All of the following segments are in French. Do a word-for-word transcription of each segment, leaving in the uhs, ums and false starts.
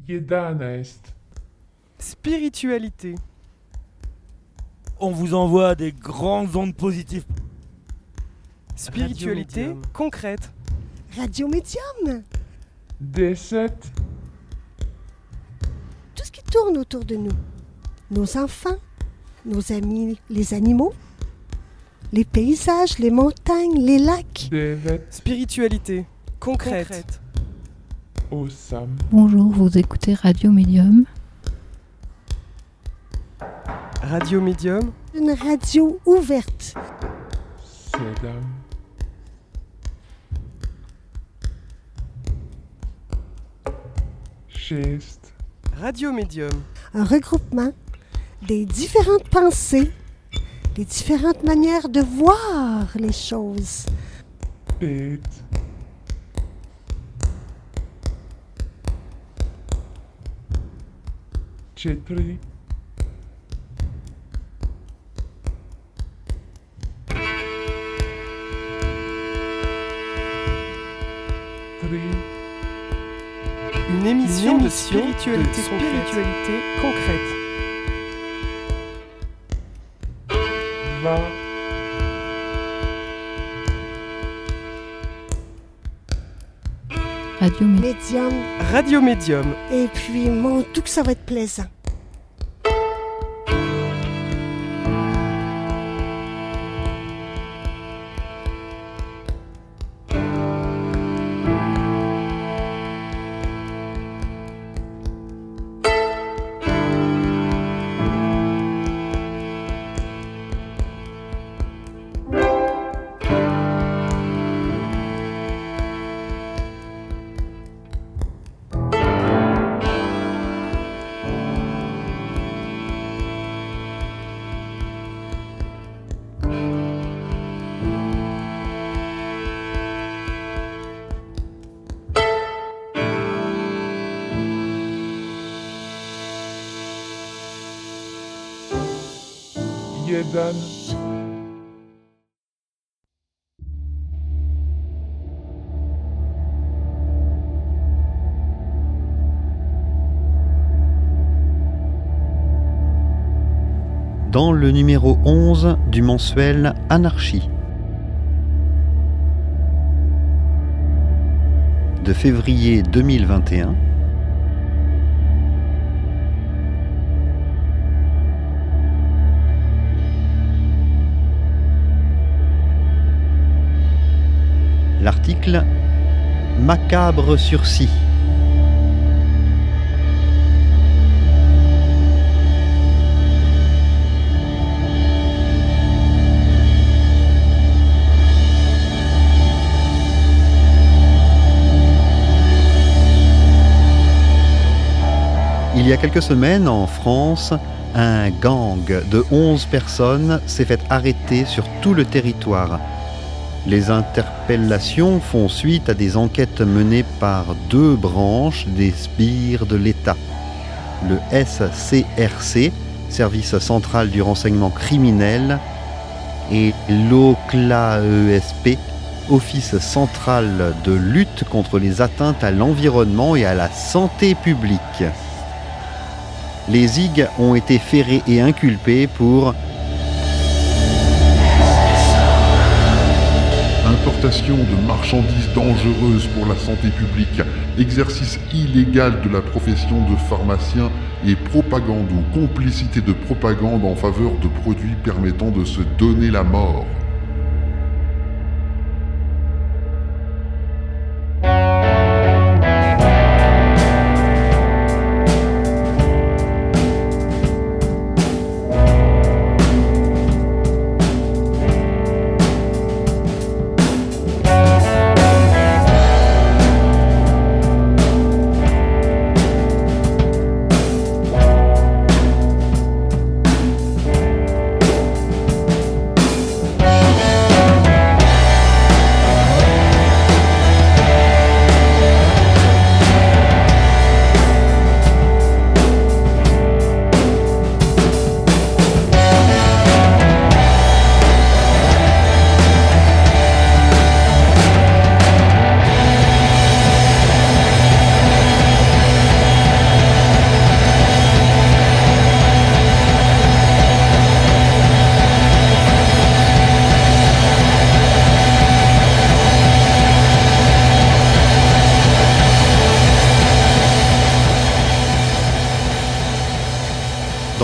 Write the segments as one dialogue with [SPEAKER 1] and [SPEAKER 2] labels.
[SPEAKER 1] jedenaest.
[SPEAKER 2] Spiritualité.
[SPEAKER 3] On vous envoie des grandes ondes positives.
[SPEAKER 2] Spiritualité
[SPEAKER 3] Radio Médium.
[SPEAKER 2] concrète.
[SPEAKER 4] Radio Médium.
[SPEAKER 1] Décette.
[SPEAKER 4] Tout ce qui tourne autour de nous. Nos enfants, nos amis, les animaux, les paysages, les montagnes, les lacs.
[SPEAKER 1] Devet.
[SPEAKER 2] Spiritualité concrète. concrète.
[SPEAKER 1] Osam.
[SPEAKER 5] Bonjour, vous écoutez Radio Médium.
[SPEAKER 2] Radio Médium.
[SPEAKER 4] Une radio ouverte.
[SPEAKER 1] Sedam. Chest.
[SPEAKER 2] Radio Médium.
[SPEAKER 4] Un regroupement des différentes pensées, des différentes manières de voir les choses.
[SPEAKER 1] Pet. Chetri. Tri.
[SPEAKER 2] Une émission,
[SPEAKER 3] Une
[SPEAKER 2] de
[SPEAKER 3] émission
[SPEAKER 2] spiritualité,
[SPEAKER 3] de
[SPEAKER 2] spiritualité concrète.
[SPEAKER 1] Va.
[SPEAKER 5] Radio Médium.
[SPEAKER 4] Médium.
[SPEAKER 2] Radio Médium.
[SPEAKER 4] Et puis, mon tout que ça va être plaisant.
[SPEAKER 1] Jedan.
[SPEAKER 6] Dans le numéro onze du mensuel Anarchie de février deux mille vingt et un, l'article Macabre sursis. Il y a quelques semaines, en France, un gang de onze personnes s'est fait arrêter sur tout le territoire. Les interpellations font suite à des enquêtes menées par deux branches des sbires de l'État. Le S C R C, Service central du renseignement criminel, et l'O C L A E S P, Office central de lutte contre les atteintes à l'environnement et à la santé publique. Les zig ont été ferrés et inculpés pour
[SPEAKER 7] importation de marchandises dangereuses pour la santé publique, exercice illégal de la profession de pharmacien et propagande ou complicité de propagande en faveur de produits permettant de se donner la mort.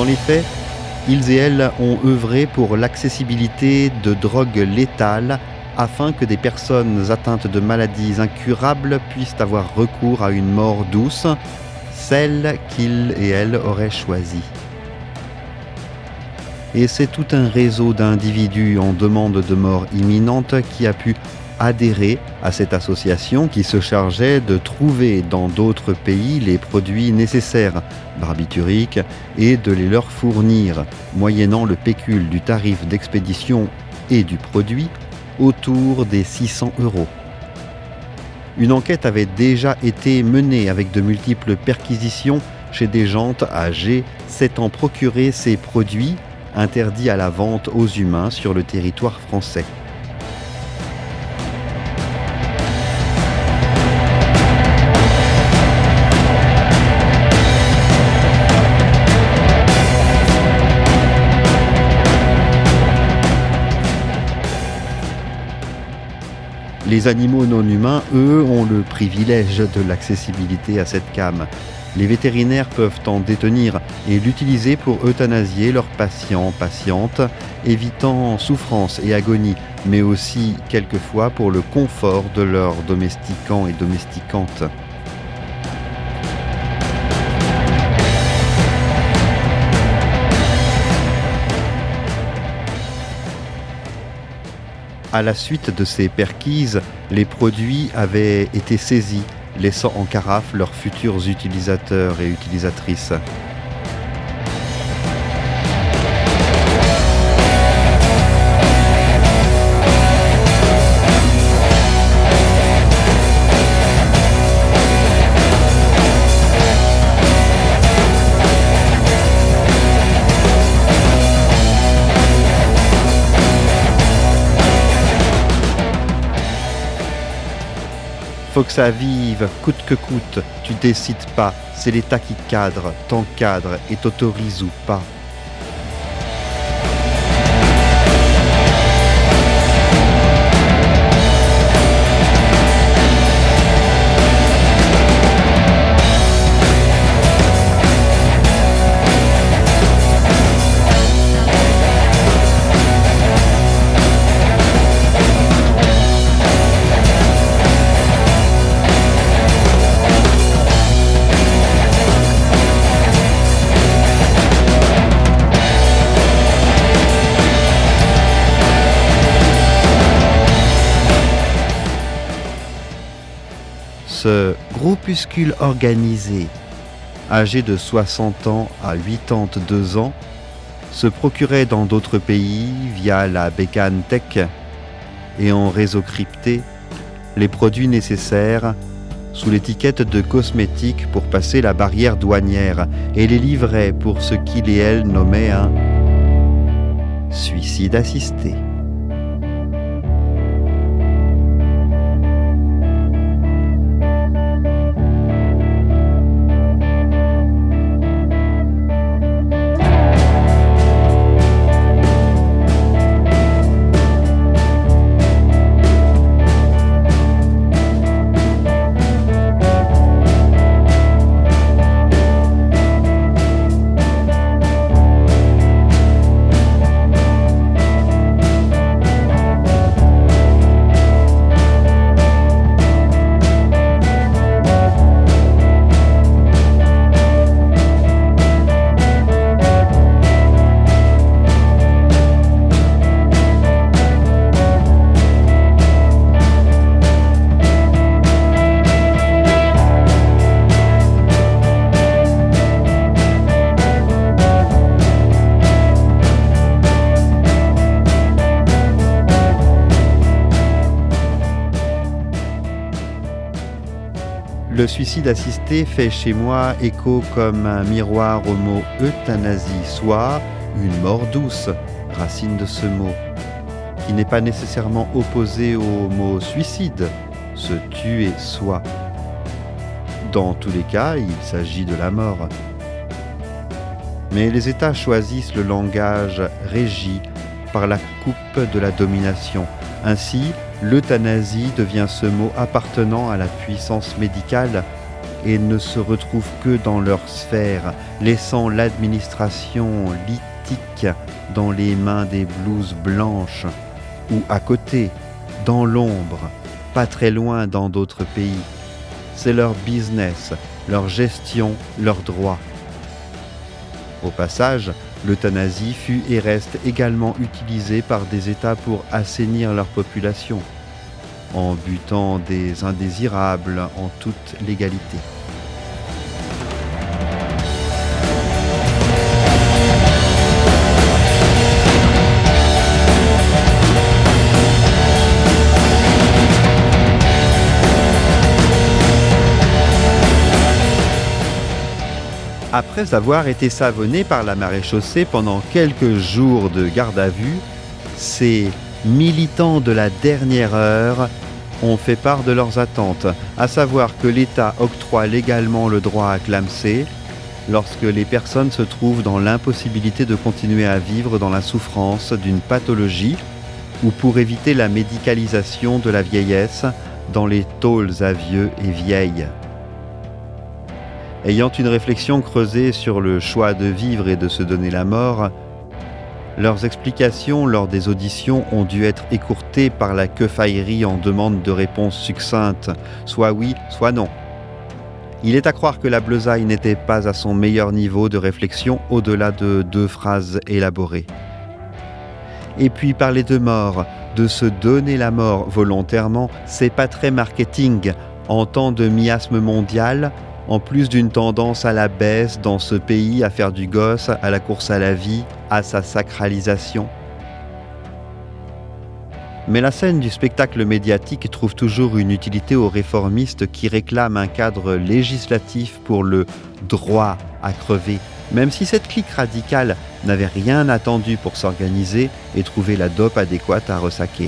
[SPEAKER 6] Dans les faits, ils et elles ont œuvré pour l'accessibilité de drogues létales afin que des personnes atteintes de maladies incurables puissent avoir recours à une mort douce, celle qu'ils et elles auraient choisie. Et c'est tout un réseau d'individus en demande de mort imminente qui a pu adhérer à cette association qui se chargeait de trouver dans d'autres pays les produits nécessaires, barbituriques, et de les leur fournir, moyennant le pécule du tarif d'expédition et du produit, autour des six cents euros. Une enquête avait déjà été menée avec de multiples perquisitions chez des gens âgés s'étant procuré ces produits interdits à la vente aux humains sur le territoire français. Les animaux non humains, eux, ont le privilège de l'accessibilité à cette came. Les vétérinaires peuvent en détenir et l'utiliser pour euthanasier leurs patients, patientes, évitant souffrance et agonie, mais aussi quelquefois pour le confort de leurs domesticants et domesticantes. À la suite de ces perquises, les produits avaient été saisis, laissant en carafe leurs futurs utilisateurs et utilisatrices. Faut que ça vive, coûte que coûte, tu décides pas, c'est l'État qui cadre, t'encadre et t'autorise ou pas. Ce groupuscule organisé, âgé de soixante ans à quatre-vingt-deux ans, se procurait dans d'autres pays, via la bécane tech et en réseau crypté, les produits nécessaires sous l'étiquette de cosmétiques pour passer la barrière douanière et les livrait pour ce qu'il et elle nommaient un suicide assisté. Le suicide assisté fait chez moi écho comme un miroir au mot euthanasie, soit une mort douce, racine de ce mot, qui n'est pas nécessairement opposé au mot suicide, se tuer soi. Dans tous les cas, il s'agit de la mort. Mais les États choisissent le langage régi par la coupe de la domination. Ainsi, l'euthanasie devient ce mot appartenant à la puissance médicale et ne se retrouvent que dans leur sphère, laissant l'administration lithique dans les mains des blouses blanches, ou à côté, dans l'ombre, pas très loin dans d'autres pays. C'est leur business, leur gestion, leurs droits. Au passage, l'euthanasie fut et reste également utilisée par des États pour assainir leur population, en butant des indésirables en toute légalité. Après avoir été savonnés par la maréchaussée pendant quelques jours de garde à vue, ces militants de la dernière heure ont fait part de leurs attentes, à savoir que l'État octroie légalement le droit à clamser lorsque les personnes se trouvent dans l'impossibilité de continuer à vivre dans la souffrance d'une pathologie ou pour éviter la médicalisation de la vieillesse dans les tôles à vieux et vieilles. Ayant une réflexion creusée sur le choix de vivre et de se donner la mort, leurs explications lors des auditions ont dû être écourtées par la quefaillerie en demande de réponses succinctes, soit oui, soit non. Il est à croire que la Bleusaille n'était pas à son meilleur niveau de réflexion au-delà de deux phrases élaborées. Et puis parler de mort, de se donner la mort volontairement, c'est pas très marketing en temps de miasme mondial, en plus d'une tendance à la baisse dans ce pays à faire du gosse, à la course à la vie, à sa sacralisation. Mais la scène du spectacle médiatique trouve toujours une utilité aux réformistes qui réclament un cadre législatif pour le droit à crever, même si cette clique radicale n'avait rien attendu pour s'organiser et trouver la dope adéquate à ressaquer.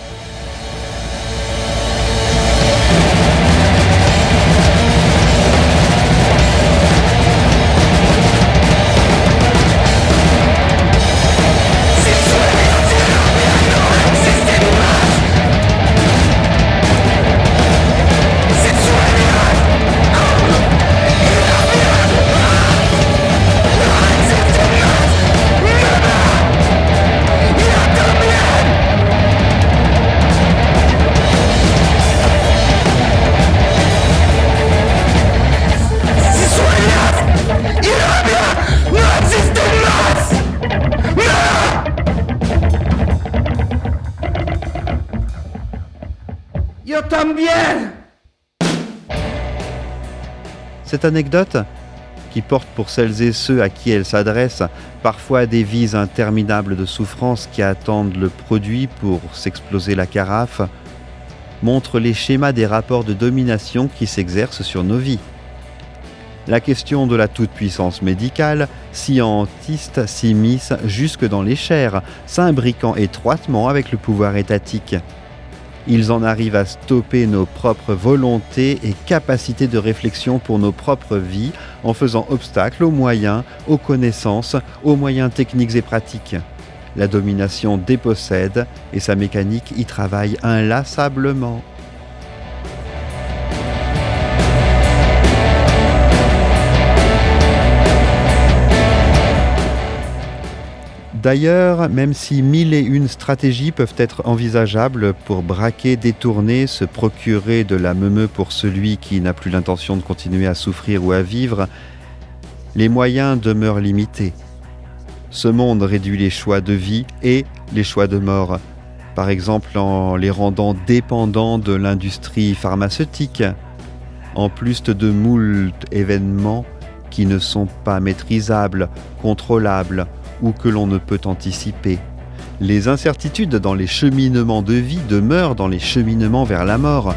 [SPEAKER 6] Cette anecdote, qui porte pour celles et ceux à qui elle s'adresse parfois des vies interminables de souffrance qui attendent le produit pour s'exploser la carafe, montre les schémas des rapports de domination qui s'exercent sur nos vies. La question de la toute-puissance médicale scientiste s'immisce jusque dans les chairs, s'imbriquant étroitement avec le pouvoir étatique. Ils en arrivent à stopper nos propres volontés et capacités de réflexion pour nos propres vies en faisant obstacle aux moyens, aux connaissances, aux moyens techniques et pratiques. La domination dépossède et sa mécanique y travaille inlassablement. D'ailleurs, même si mille et une stratégies peuvent être envisageables pour braquer, détourner, se procurer de la meumeux pour celui qui n'a plus l'intention de continuer à souffrir ou à vivre, les moyens demeurent limités. Ce monde réduit les choix de vie et les choix de mort, par exemple en les rendant dépendants de l'industrie pharmaceutique, en plus de moult événements qui ne sont pas maîtrisables, contrôlables, ou que l'on ne peut anticiper. Les incertitudes dans les cheminements de vie demeurent dans les cheminements vers la mort.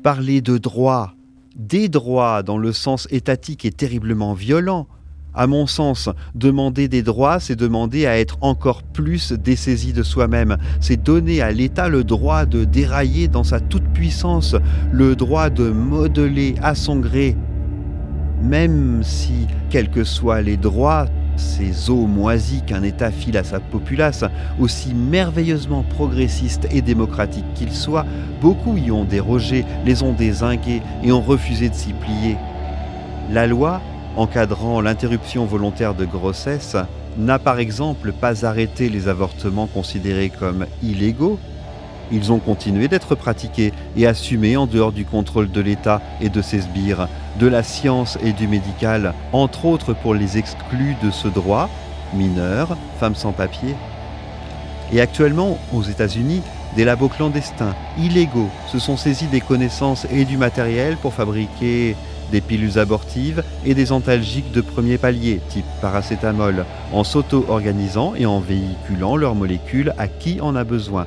[SPEAKER 6] Parler de droits, des droits dans le sens étatique est terriblement violent. À mon sens, demander des droits, c'est demander à être encore plus dessaisi de soi-même. C'est donner à l'État le droit de dérailler dans sa toute-puissance, le droit de modeler à son gré. Même si, quels que soient les droits, ces eaux moisies qu'un État file à sa populace, aussi merveilleusement progressistes et démocratiques qu'ils soient, beaucoup y ont dérogé, les ont dézingués et ont refusé de s'y plier. La loi, encadrant l'interruption volontaire de grossesse, n'a par exemple pas arrêté les avortements considérés comme illégaux. Ils ont continué d'être pratiqués et assumés en dehors du contrôle de l'État et de ses sbires, de la science et du médical, entre autres pour les exclus de ce droit, mineurs, femmes sans papier. Et actuellement, aux États-Unis, des labos clandestins, illégaux, se sont saisis des connaissances et du matériel pour fabriquer des pilules abortives et des antalgiques de premier palier, type paracétamol, en s'auto-organisant et en véhiculant leurs molécules à qui en a besoin.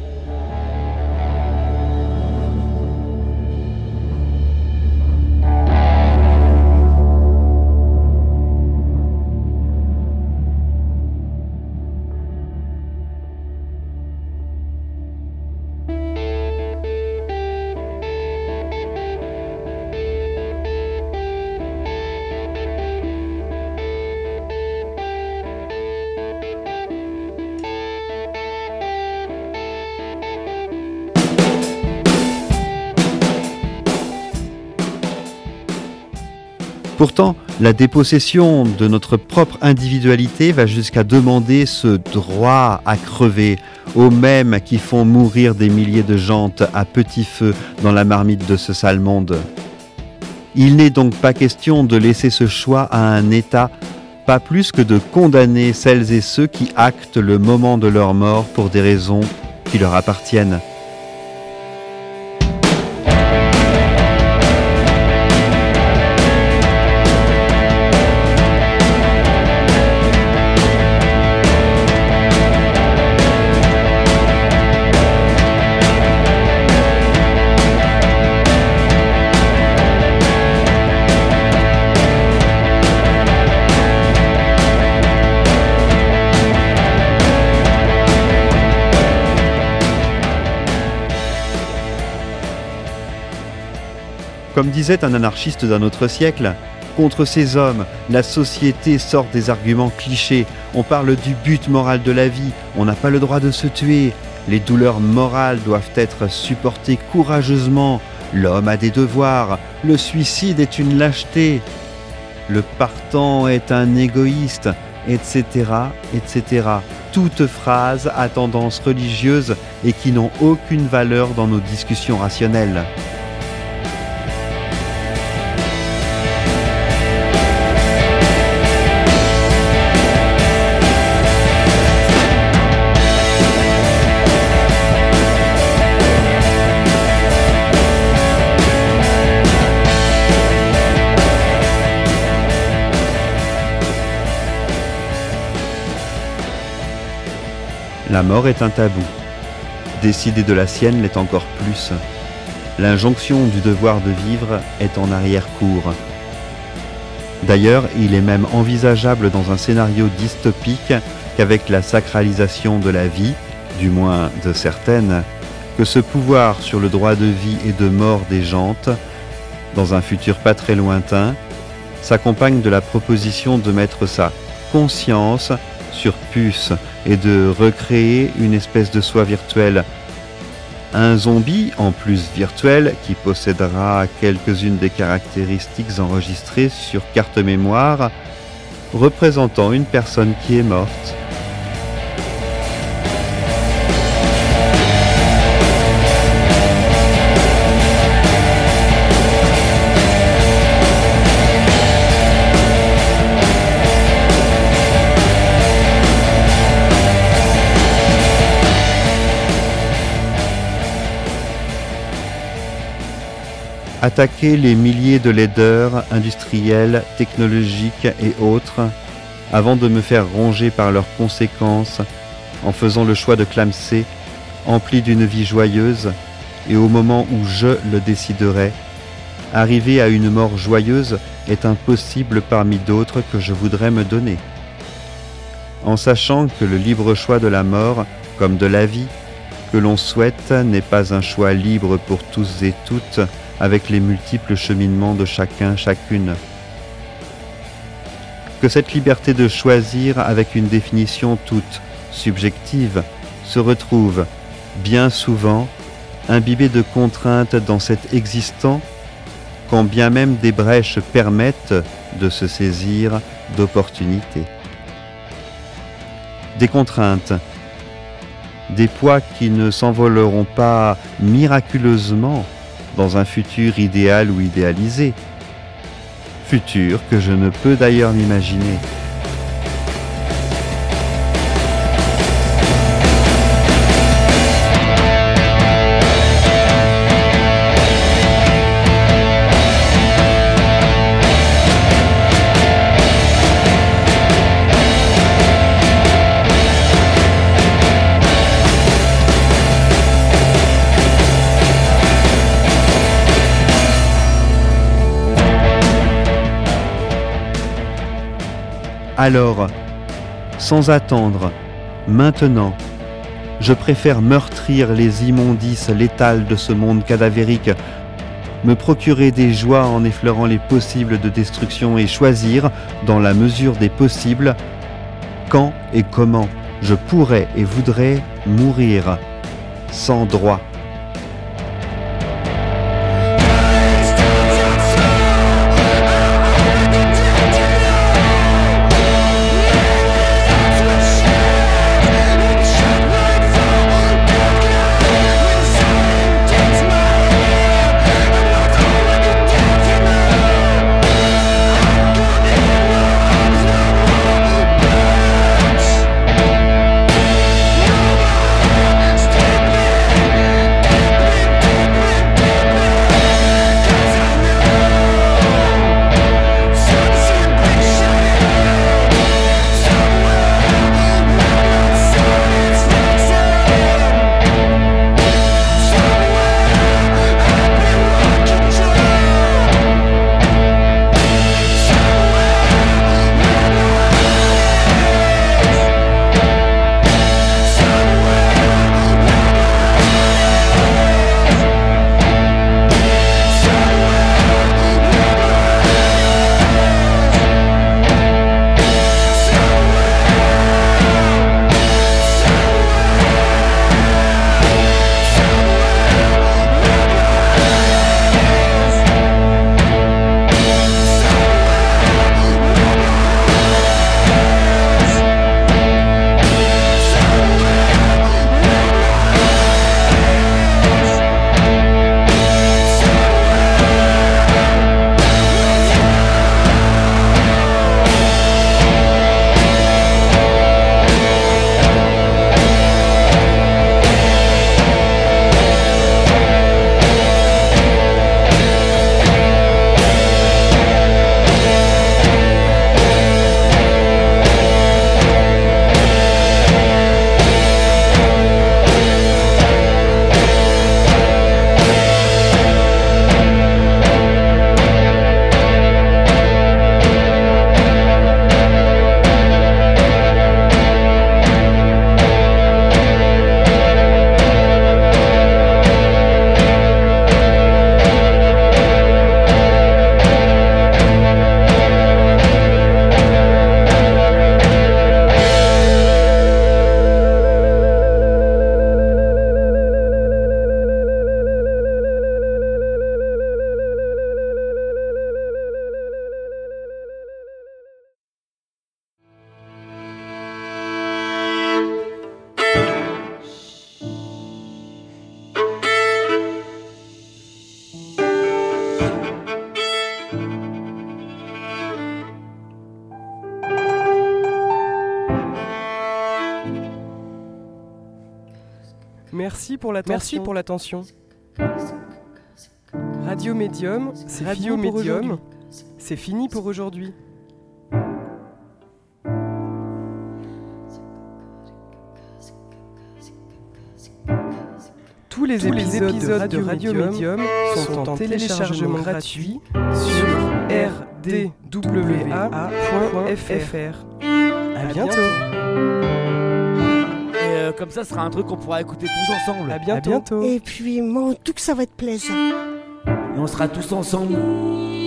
[SPEAKER 6] Pourtant, la dépossession de notre propre individualité va jusqu'à demander ce droit à crever aux mêmes qui font mourir des milliers de gentes à petit feu dans la marmite de ce sale monde. Il n'est donc pas question de laisser ce choix à un État, pas plus que de condamner celles et ceux qui actent le moment de leur mort pour des raisons qui leur appartiennent. Comme disait un anarchiste d'un autre siècle, contre ces hommes, la société sort des arguments clichés. On parle du but moral de la vie, on n'a pas le droit de se tuer. Les douleurs morales doivent être supportées courageusement. L'homme a des devoirs, le suicide est une lâcheté. Le partant est un égoïste, et cetera, et cetera. Toutes phrases à tendance religieuse et qui n'ont aucune valeur dans nos discussions rationnelles. La mort est un tabou. Décider de la sienne l'est encore plus. L'injonction du devoir de vivre est en arrière-cour. D'ailleurs, il est même envisageable dans un scénario dystopique qu'avec la sacralisation de la vie, du moins de certaines, que ce pouvoir sur le droit de vie et de mort des gentes, dans un futur pas très lointain, s'accompagne de la proposition de mettre sa conscience sur puce et de recréer une espèce de soi virtuel. Un zombie, en plus virtuel, qui possédera quelques-unes des caractéristiques enregistrées sur carte mémoire, représentant une personne qui est morte. Attaquer les milliers de laideurs industrielles, technologiques et autres, avant de me faire ronger par leurs conséquences, en faisant le choix de clamser, empli d'une vie joyeuse, et au moment où je le déciderai, arriver à une mort joyeuse est impossible parmi d'autres que je voudrais me donner. En sachant que le libre choix de la mort, comme de la vie, que l'on souhaite n'est pas un choix libre pour tous et toutes, avec les multiples cheminements de chacun, chacune. Que cette liberté de choisir, avec une définition toute subjective, se retrouve, bien souvent, imbibée de contraintes dans cet existant, quand bien même des brèches permettent de se saisir d'opportunités. Des contraintes, des poids qui ne s'envoleront pas miraculeusement dans un futur idéal ou idéalisé, futur que je ne peux d'ailleurs m'imaginer. Alors, sans attendre, maintenant, je préfère meurtrir les immondices létales de ce monde cadavérique, me procurer des joies en effleurant les possibles de destruction et choisir, dans la mesure des possibles, quand et comment je pourrais et voudrais mourir sans droit.
[SPEAKER 2] Merci pour l'attention. Merci pour l'attention. Radio Médium, c'est Radio Médium, c'est fini pour aujourd'hui. Tous les
[SPEAKER 8] Tous les
[SPEAKER 2] épisodes,
[SPEAKER 8] épisodes
[SPEAKER 2] de Radio Médium sont en téléchargement gratuit sur r d w a point f r. À bientôt.
[SPEAKER 3] Et euh, comme ça, ce sera un truc qu'on pourra écouter tous ensemble.
[SPEAKER 2] À bientôt.
[SPEAKER 4] Et puis, mon tout que ça va être plaisant.
[SPEAKER 3] Et on sera tous ensemble